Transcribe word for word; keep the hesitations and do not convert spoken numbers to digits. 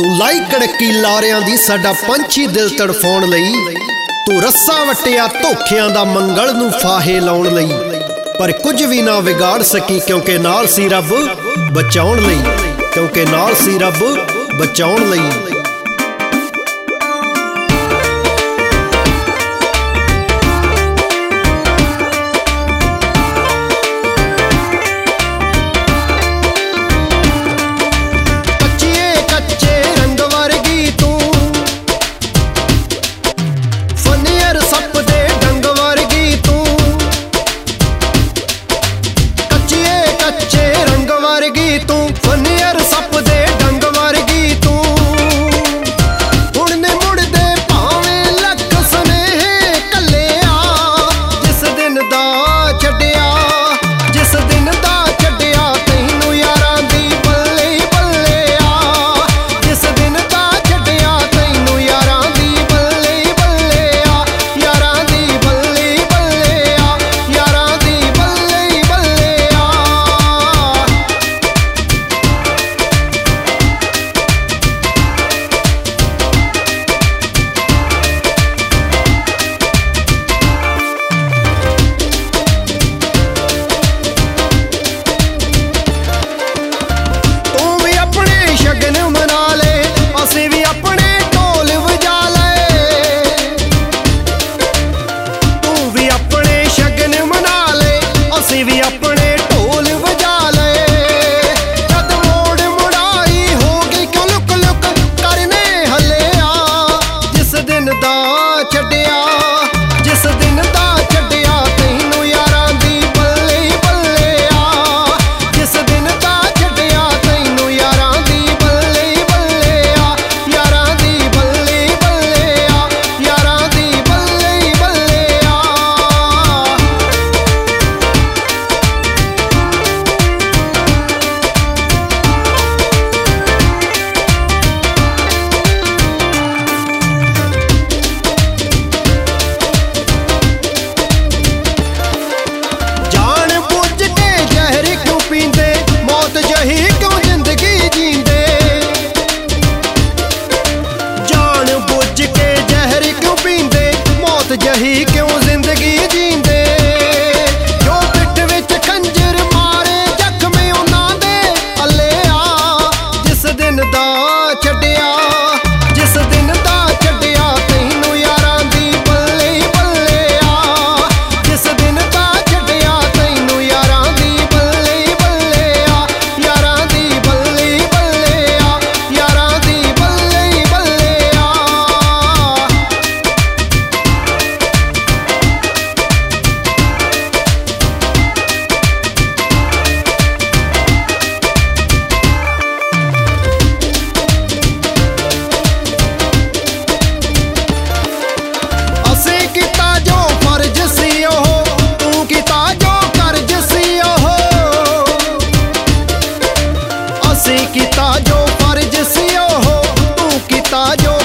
तू लाई कड़की लारियां दी साडा पंछी दिल तड़फाउण लई। तू रस्सा वट्टिया धोखियां दा मंगल नूं फाहे लाउण लई, पर कुछ भी ना विगाड़ सकी क्योंकि नाल सी रब बचाउण लई, क्योंकि नाल सी रब बचाउण लई। यही क्यों जिंदगी जींदे जो पिठ विच खंजर मारे जख्म उन्हां दे अले आ। जिस दिन दा छड्डिया जिस दिन दा छड्डिया तैनू यारां दी बल्ले बल्ले आ। जिस दिन दा छड्डिया तैनू यारां दी बल्ले बल्ले आ। यारां दी बल्ले बल्ले आ। यारां दी बल्ले बल्ले आ। कीता जो फर्ज सी ओहो तू कीता जो